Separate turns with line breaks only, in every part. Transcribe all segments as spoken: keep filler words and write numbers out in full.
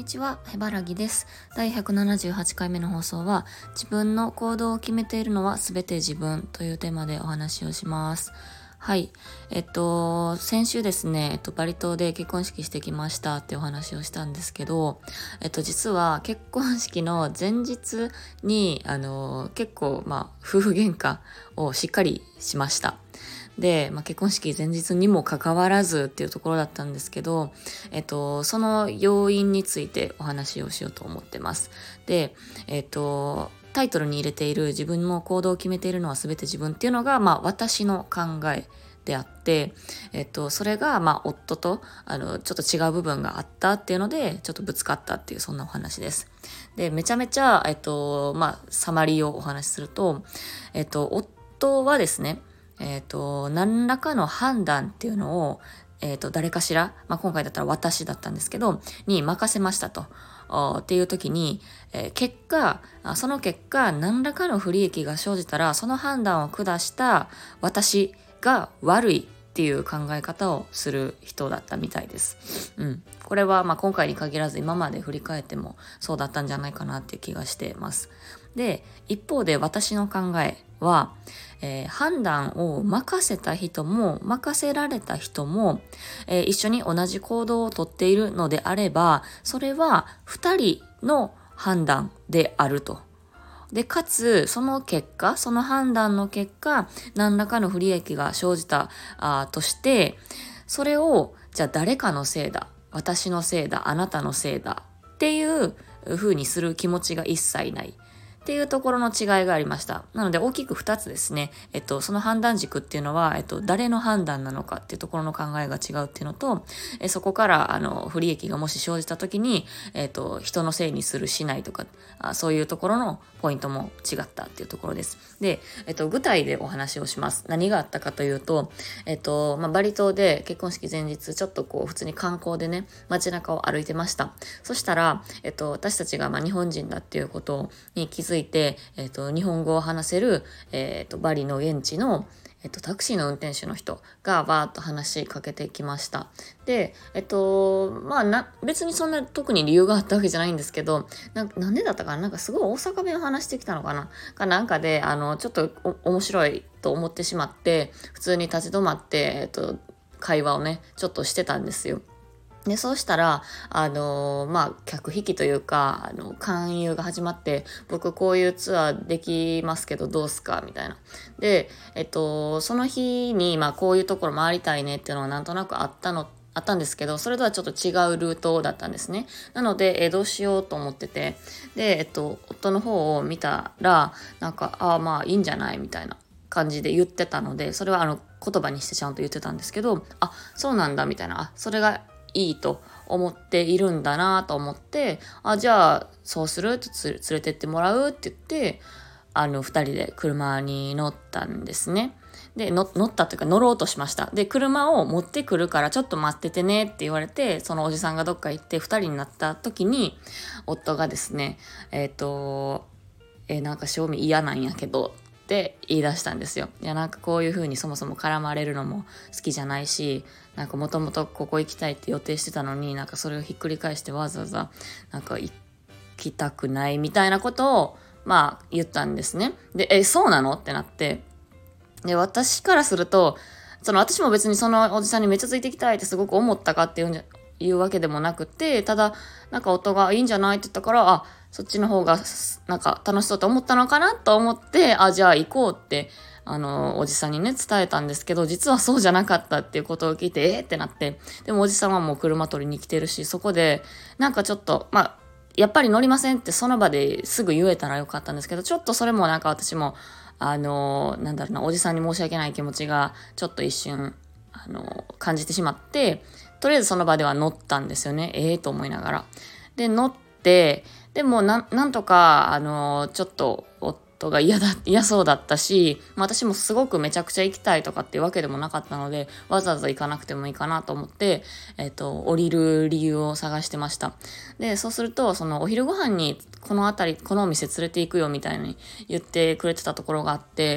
ちは、へばらぎです。だいひゃくななじゅうはちかいめの放送は、自分の行動を決めているのはすべて自分というテーマでお話をします。はい。えっと、先週ですね、えっと、バリ島で結婚式してきましたってお話をしたんですけど、えっと、実は結婚式の前日に、あの、結構、まあ、夫婦喧嘩をしっかりしました。で、まあ、結婚式前日にもかかわらずっていうところだったんですけど、えっと、その要因についてお話をしようと思ってます。で、えっと、タイトルに入れている自分の行動を決めているのは全て自分っていうのが、まあ、私の考えであって、えっと、それが、まあ、夫と、あの、ちょっと違う部分があったっていうので、ちょっとぶつかったっていう、そんなお話です。で、めちゃめちゃ、えっと、まあ、サマリーをお話しすると、えっと、夫はですね、えっと、何らかの判断っていうのを、えっと、誰かしら、まあ、今回だったら私だったんですけど、に任せましたと。っていう時に、えー、結果、その結果、何らかの不利益が生じたら、その判断を下した私が悪いっていう考え方をする人だったみたいです。うん。これは、まあ、今回に限らず今まで振り返ってもそうだったんじゃないかなっていう気がしています。で、一方で私の考えは、えー、判断を任せた人も任せられた人も、えー、一緒に同じ行動をとっているのであれば、それは二人の判断であると。で、かつ、その結果、その判断の結果、何らかの不利益が生じたあとして、それを、じゃあ誰かのせいだ、私のせいだ、あなたのせいだっていう風にする気持ちが一切ない。っていうところの違いがありました。なので大きく二つですね。えっと、その判断軸っていうのは、えっと、誰の判断なのかっていうところの考えが違うっていうのと、えそこから、あの、不利益がもし生じた時に、えっと、人のせいにするしないとか、あそういうところのポイントも違ったっていうところです。で、えっと、具体でお話をします。何があったかというと、えっと、まあ、バリ島で結婚式前日、ちょっとこう、普通に観光でね、街中を歩いてました。そしたら、えっと、私たちがまあ日本人だっていうことに気づいて、えっと、日本語を話せる、えっと、バリの現地の、えっと、タクシーの運転手の人がバーッと話しかけてきました。で、えっと、まあな、別にそんな特に理由があったわけじゃないんですけど、な、なんでだったかななんかすごい大阪弁を話してきたのかなかなんかで、あの、ちょっとお面白いと思ってしまって、普通に立ち止まって、えっと、会話をね、ちょっとしてたんですよ。で、そうしたら、あのー、まあ、客引きというか、あの、勧誘が始まって、僕こういうツアーできますけどどうすかみたいな。で、えっと、その日に、まあ、こういうところ回りたいねっていうのはなんとなくあったの、あったんですけど、それとはちょっと違うルートだったんですね。なので、えどうしようと思ってて、で、えっと、夫の方を見たら、なんか、ああ、まあ、いいんじゃないみたいな感じで言ってたので、それはあの、言葉にしてちゃんと言ってたんですけど、あ、そうなんだ、みたいな、あ、それがいいと思っているんだなと思って、あ、じゃあ、そうするって連れてってもらうって言って、あの、二人で車に乗ったんですね。で、乗ったというか乗ろうとしました。で、車を持ってくるからちょっと待っててねって言われて、そのおじさんがどっか行って二人になった時に、夫がですね、えっと、えーなんか正味嫌なんやけど、って言い出したんですよ。いや、なんかこういう風にそもそも絡まれるのも好きじゃないし、なんかもともとここ行きたいって予定してたのに、なんかそれをひっくり返してわざわざなんか行きたくないみたいなことをまあ言ったんですね。で、え、そうなのってなって、で、私からすると、その私も別にそのおじさんにめっちゃついていきたいってすごく思ったかっていうんじゃ、いうわけでもなくて、ただ、なんか夫がいいんじゃないって言ったから、あ、そっちの方が、なんか楽しそうと思ったのかなと思って、あ、じゃあ行こうって、あの、おじさんにね、伝えたんですけど、実はそうじゃなかったっていうことを聞いて、えー、ってなって、でもおじさんはもう車取りに来てるし、そこで、なんかちょっと、まあ、やっぱり乗りませんってその場ですぐ言えたらよかったんですけど、ちょっとそれもなんか私も、あの、なんだろうな、おじさんに申し訳ない気持ちが、ちょっと一瞬、あの、感じてしまって、とりあえずその場では乗ったんですよね。ええー、と思いながら。で、乗って、でもな、なんとか、あの、ちょっと、夫が嫌だ、嫌そうだったし、私もすごくめちゃくちゃ行きたいとかっていうわけでもなかったので、わざわざ行かなくてもいいかなと思って、えっと、降りる理由を探してました。で、そうすると、そのお昼ご飯にこの辺り、このお店連れて行くよみたいに言ってくれてたところがあって、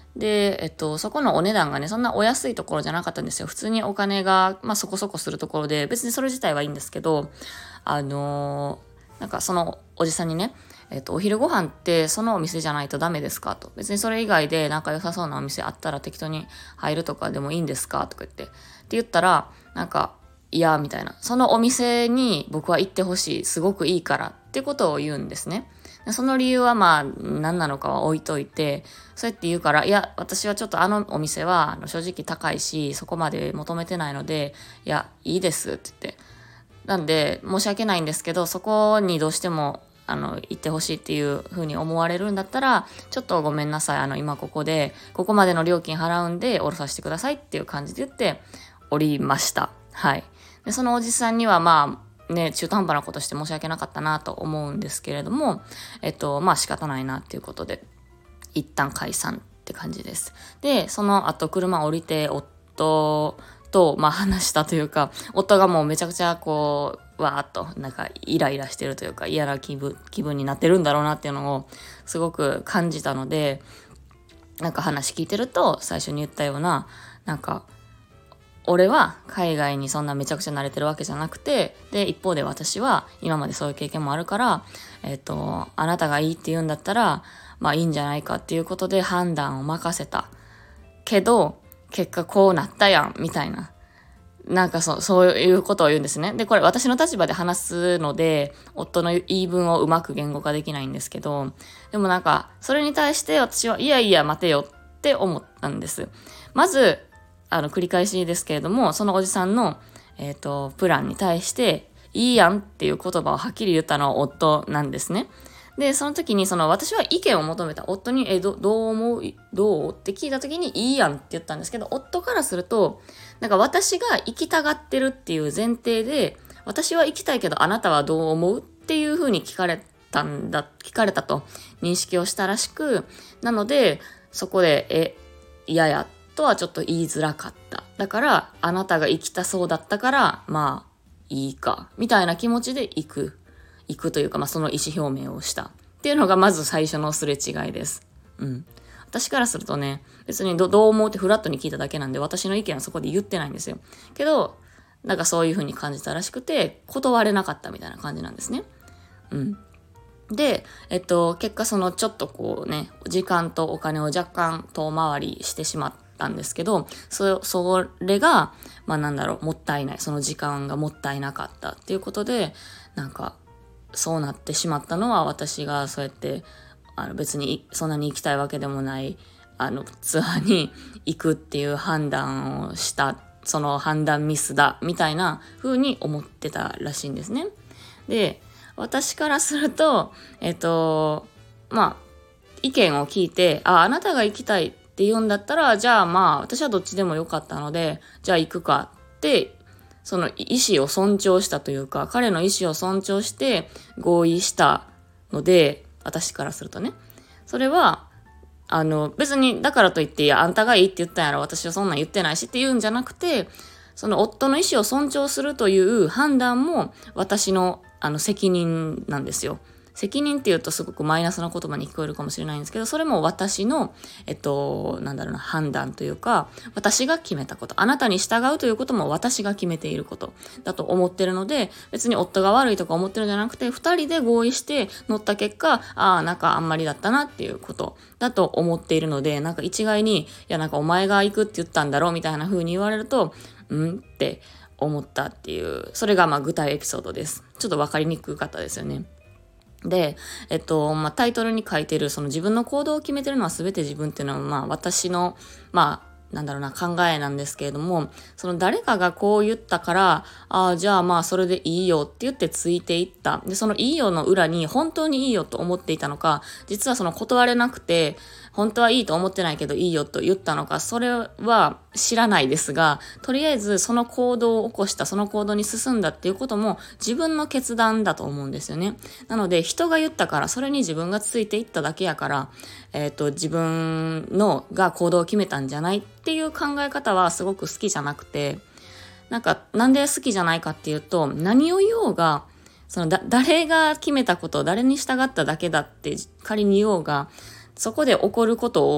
で、えっと、そこのお値段がね、そんなお安いところじゃなかったんですよ。普通にお金が、まあそこそこするところで、別にそれ自体はいいんですけど、あのーなんかそのおじさんにね、えっと、お昼ご飯ってそのお店じゃないとダメですかと。別にそれ以外で仲良さそうなお店あったら適当に入るとかでもいいんですかとか言って。って言ったら、なんか、いや、みたいな。そのお店に僕は行ってほしい。すごくいいから。ってことを言うんですね。その理由はまあ何なのかは置いといて、そうやって言うから、いや、私はちょっとあのお店は正直高いし、そこまで求めてないので、いや、いいですって言って。なんで、申し訳ないんですけど、そこにどうしても、あの、行ってほしいっていう風に思われるんだったら、ちょっとごめんなさい。あの、今ここで、ここまでの料金払うんで、降ろさせてくださいっていう感じで言って、降りました。はい。で、そのおじさんにはまあ、ね、中途半端なことして申し訳なかったなと思うんですけれども、えっと、まあ仕方ないなっていうことで、一旦解散って感じです。で、その後車降りて、夫と、まあ話したというか、夫がもうめちゃくちゃこう、わーっと、なんかイライラしてるというか、嫌な気分、気分になってるんだろうなっていうのをすごく感じたので、なんか話聞いてると、最初に言ったような、なんか、俺は海外にそんなめちゃくちゃ慣れてるわけじゃなくて、で、一方で私は今までそういう経験もあるから、えっと、あなたがいいって言うんだったら、まあいいんじゃないかっていうことで判断を任せた。けど、結果こうなったやん、みたいな。なんかそう、そういうことを言うんですね。で、これ私の立場で話すので、夫の言い分をうまく言語化できないんですけど、でもなんか、それに対して私は、いやいや待てよって思ったんです。まず、あの、繰り返しですけれども、そのおじさんの、えっと、プランに対して、いいやんっていう言葉をはっきり言ったのは夫なんですね。で、その時に、その、私は意見を求めた夫に、え、ど、どう思うどうって聞いた時に、いいやんって言ったんですけど、夫からすると、なんか私が行きたがってるっていう前提で、私は行きたいけどあなたはどう思うっていう風に聞かれたんだ、聞かれたと認識をしたらしく、なので、そこで、え、嫌やとはちょっと言いづらかった。だから、あなたが行きたそうだったから、まあ、いいか、みたいな気持ちで行く。行くというか、まあ、その意思表明をした。っていうのがまず最初のすれ違いです。うん。私からするとね、別に ど, どう思うってフラットに聞いただけなんで、私の意見はそこで言ってないんですよ。けど、なんかそういう風に感じたらしくて、断れなかったみたいな感じなんですね。うん。で、えっと、結果そのちょっとこうね、時間とお金を若干遠回りしてしまったんですけど、そ、それが、まあなんだろう、もったいない。その時間がもったいなかったっていうことで、なんか、そうなってしまったのは私がそうやって、あの別にそんなに行きたいわけでもない、あのツアーに行くっていう判断をした、その判断ミスだ、みたいな風に思ってたらしいんですね。で、私からすると、えっと、まあ、意見を聞いて、あ、あなたが行きたいって言うんだったら、じゃあまあ、私はどっちでもよかったので、じゃあ行くかって、その意思を尊重したというか、彼の意思を尊重して合意したので、私からするとね。それは、あの、別に、だからといって、いや、あんたがいいって言ったんやろ、私はそんなん言ってないしって言うんじゃなくて、その夫の意思を尊重するという判断も私のあの責任なんですよ。責任って言うとすごくマイナスな言葉に聞こえるかもしれないんですけど、それも私の、えっと、なんだろうな、判断というか、私が決めたこと。あなたに従うということも私が決めていることだと思ってるので、別に夫が悪いとか思ってるんじゃなくて、二人で合意して乗った結果、ああ、なんかあんまりだったなっていうことだと思っているので、なんか一概に、いやなんかお前が行くって言ったんだろうみたいな風に言われると、うんって思ったっていう、それがまあ具体エピソードです。ちょっとわかりにくかったですよね。で、えっと、まあ、タイトルに書いてる、その自分の行動を決めてるのは全て自分っていうのは、まあ、私の、まあ、なんだろうな、考えなんですけれども、その誰かがこう言ったから、ああ、じゃあまあそれでいいよって言ってついていった。で、そのいいよの裏に本当にいいよと思っていたのか、実はその断れなくて、本当はいいと思ってないけどいいよと言ったのか、それは知らないですが、とりあえずその行動を起こした、その行動に進んだっていうことも自分の決断だと思うんですよね。なので人が言ったから、それに自分がついていっただけやから、えっと、自分のが行動を決めたんじゃないっていう考え方はすごく好きじゃなくて、なんか、なんで好きじゃないかっていうと、何を言おうが、そのだ、誰が決めたこと、誰に従っただけだって仮に言おうが、そこで起こることを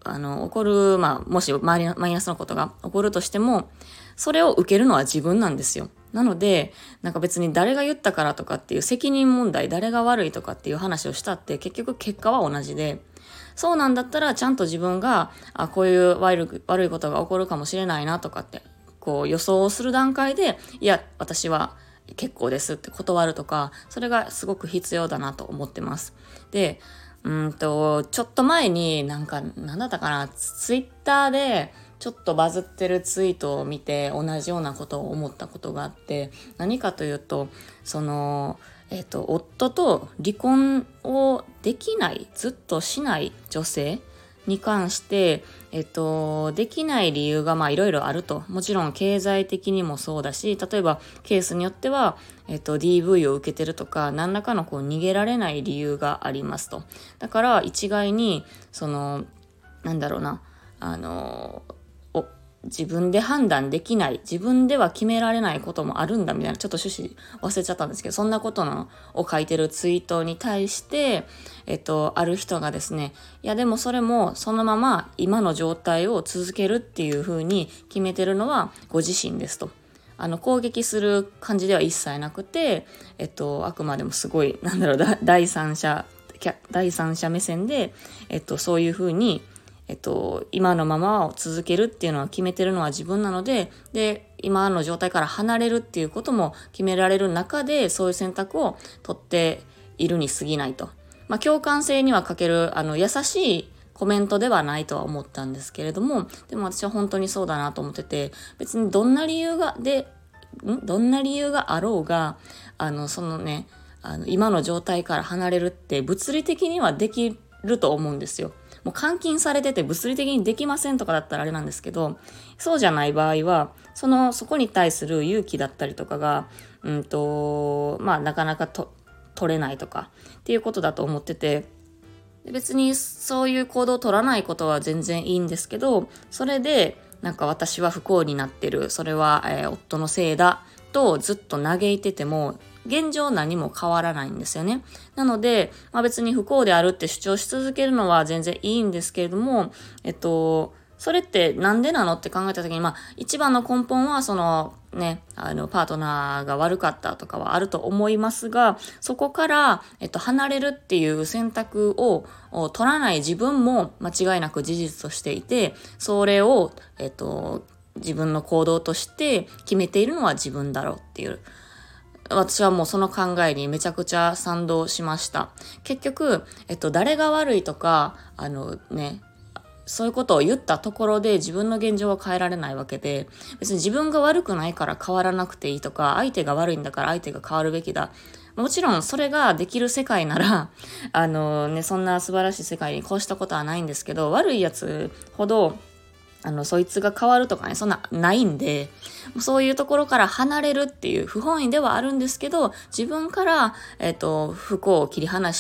あの、起こる、まあ、もし周りのマイナスのことが起こるとしても、それを受けるのは自分なんですよ。なので、なんか別に誰が言ったからとかっていう責任問題、誰が悪いとかっていう話をしたって結局結果は同じで、そうなんだったらちゃんと自分が、あ、こういう悪い、悪いことが起こるかもしれないなとかって、こう予想をする段階で、いや、私は結構ですって断るとか、それがすごく必要だなと思ってます。で、うんと、ちょっと前になんか、なんだったかな、ツイッターでちょっとバズってるツイートを見て同じようなことを思ったことがあって、何かというと、その、えっと、夫と離婚をできない、ずっとしない女性に関して、えっと、できない理由がまあいろいろあると。もちろん経済的にもそうだし、例えばケースによっては、えっと、ディーブイ を受けてるとか、何らかのこう逃げられない理由がありますと。だから一概に、その、なんだろうな、あの、自分で判断できない、自分では決められないこともあるんだみたいな、ちょっと趣旨忘れちゃったんですけど、そんなことのを書いてるツイートに対して、えっと、ある人がですね、いやでもそれもそのまま今の状態を続けるっていう風に決めてるのはご自身ですと。あの、攻撃する感じでは一切なくて、えっと、あくまでもすごい、なんだろう、第三者、第三者目線で、えっと、そういう風に、えっと、今のままを続けるっていうのは決めてるのは自分なので、で、今の状態から離れるっていうことも決められる中で、そういう選択を取っているに過ぎないと。まあ、共感性には欠ける、あの、優しいコメントではないとは思ったんですけれども、でも私は本当にそうだなと思ってて、別にどんな理由が、で、んどんな理由があろうが、あの、そのね、あの、今の状態から離れるって物理的にはできると思うんですよ。もう監禁されてて物理的にできませんとかだったらあれなんですけど、そうじゃない場合は、その、そこに対する勇気だったりとかが、うんと、まあ、なかなかと取れないとかっていうことだと思ってて、別にそういう行動を取らないことは全然いいんですけど、それで、なんか私は不幸になってる、それは、えー、夫のせいだとずっと嘆いてても、現状何も変わらないんですよね。なので、まあ、別に不幸であるって主張し続けるのは全然いいんですけれども、えっと、それってなんでなのって考えたときに、まあ、一番の根本は、その、ね、あの、パートナーが悪かったとかはあると思いますが、そこから、えっと、離れるっていう選択を取らない自分も間違いなく事実としていて、それを、えっと、自分の行動として決めているのは自分だろうっていう。私はもうその考えにめちゃくちゃ賛同しました。結局、えっと、誰が悪いとか、あのね、そういうことを言ったところで自分の現状は変えられないわけで、別に自分が悪くないから変わらなくていいとか、相手が悪いんだから相手が変わるべきだ。もちろんそれができる世界なら、あのね、そんな素晴らしい世界にこうしたことはないんですけど、悪いやつほど、あの、そいつが変わるとかね、そんなないんで、そういうところから離れるっていう不本意ではあるんですけど、自分から、えっと、不幸を切り離して、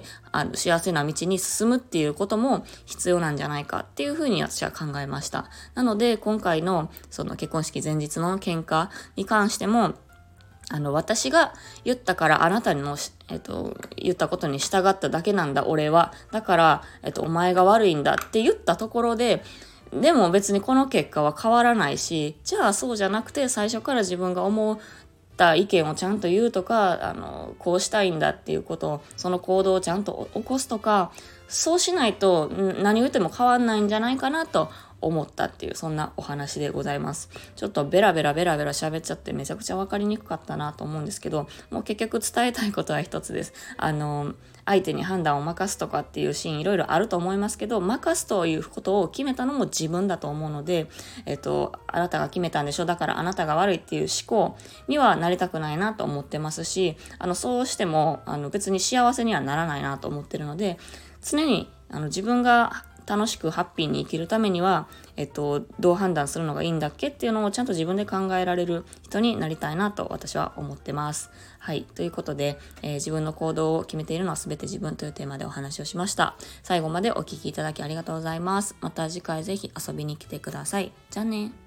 あの、幸せな道に進むっていうことも必要なんじゃないかっていうふうに私は考えました。なので、今回の、その結婚式前日の喧嘩に関しても、あの、私が言ったからあなたの、えっと、言ったことに従っただけなんだ、俺は。だから、えっと、お前が悪いんだって言ったところで、でも別にこの結果は変わらないし、じゃあそうじゃなくて最初から自分が思った意見をちゃんと言うとか、あの、こうしたいんだっていうことを、その行動をちゃんと起こすとか、そうしないと何を言っても変わんないんじゃないかなと思ったっていう、そんなお話でございます。ちょっとベラベラベラベラ喋っちゃってめちゃくちゃ分かりにくかったなと思うんですけど、もう結局伝えたいことは一つです。あの、相手に判断を任すとかっていうシーンいろいろあると思いますけど、任すということを決めたのも自分だと思うので、えっと、あなたが決めたんでしょ、だからあなたが悪いっていう思考にはなりたくないなと思ってますし、あの、そうしても、あの、別に幸せにはならないなと思ってるので、常に、あの、自分が楽しくハッピーに生きるためには、えっと、どう判断するのがいいんだっけっていうのをちゃんと自分で考えられる人になりたいなと私は思ってます。はい。ということで、えー、自分の行動を決めているのは全て自分というテーマでお話をしました。最後までお聞きいただきありがとうございます。また次回ぜひ遊びに来てください。じゃあね。